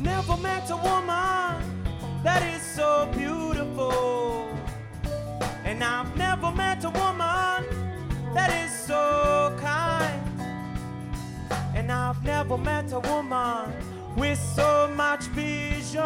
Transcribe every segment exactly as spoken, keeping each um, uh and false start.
never met a woman that is so beautiful. And I've never met a woman that is so kind. And I've never met a woman with so much vision.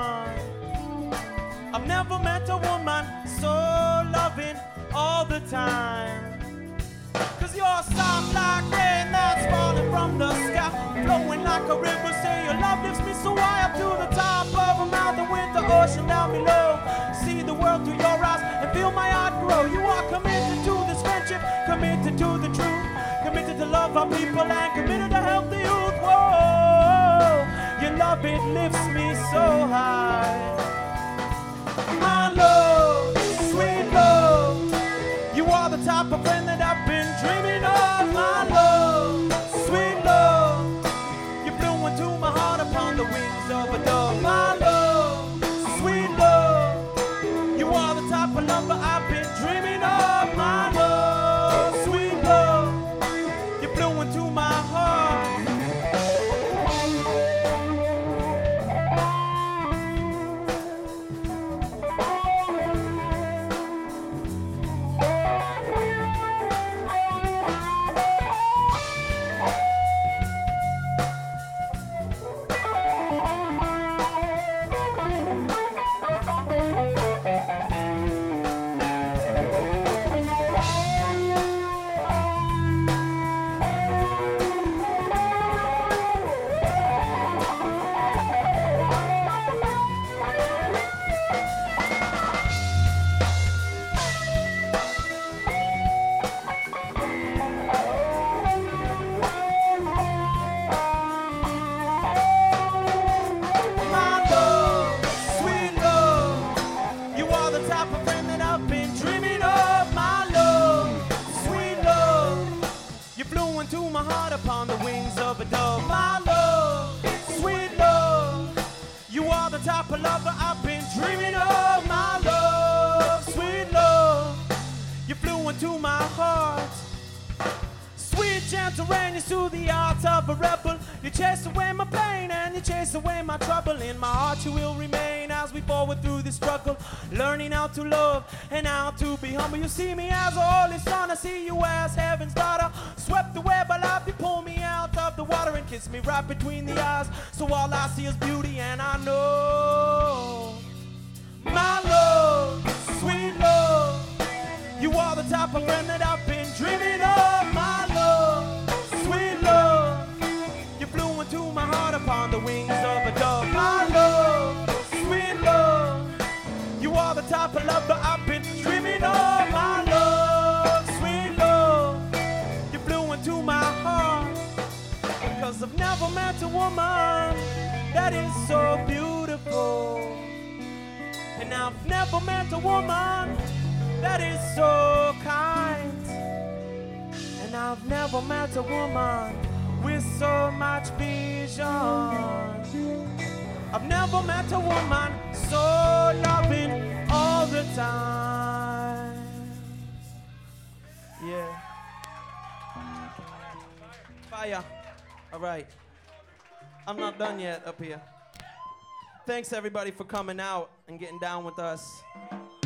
I've never met a woman so loving all the time. Cause you're soft like rain that's falling from the sky, flowing like a river. Say your love lifts me so high up to the top of a mountain with the ocean down below. See the world through your eyes and feel my heart grow. You are committed to this friendship, committed to the truth, committed to love our people and committed to help the youth. Whoa, your love, it lifts me so high. My love, sweet love, you are the type of friend that I've been dreaming of. My love, sweet love, you flew into my heart upon the wings of a dove. My love, sweet love, you are the type of lover I've been dreaming of. My love, sweet love, you flew into my heart. Upon the wings of a dove. My love, sweet love, you are the type of lover I've been dreaming of. My love, sweet love, you flew into my heart. Sweet gentle rain, you soothe the heart of a rebel. You chase away my pain and you chase away my trouble. In my heart you will remain as we forward through this struggle, learning how to love and how to be humble. You see me as a holy son, I see you as heaven's daughter. Swept away by love, you pull me out of the water and kiss me right between the eyes. So all I see is beauty and I know, my love, sweet love, you are the type of friend that I've been dreaming of. My love, sweet love, you flew into my heart upon the wings of a dove. My love, sweet love, you are the type of lover I've been dreaming of. My love, sweet love, you flew into my heart. Because I've never met a woman that is so beautiful. And I've never met a woman that is so kind. And I've never met a woman with so much vision. I've never met a woman so loving all the time. Yeah. Fire. All right. I'm not done yet up here. Thanks everybody for coming out and getting down with us.